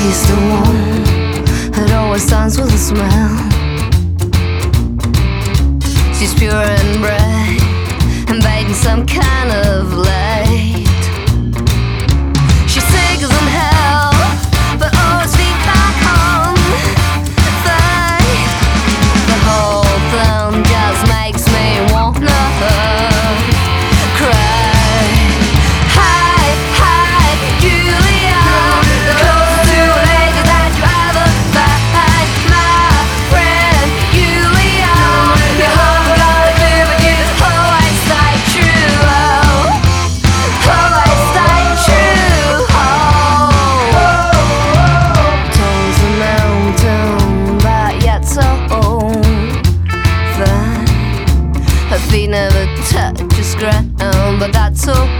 She's the one, it always starts with a smile. She's pure and bright, and biting some kind of light. She's sick as in hell, but always feet back on the fight. The whole thing just makes me wanna cry. Hi, hi, Julia, the closest to an angel that you ever find. My friend Julia, your heart got a clue, but you always stay true. Always stay true. Toes a mountain, but yet so fine. Her feet never touch the ground, but that's all.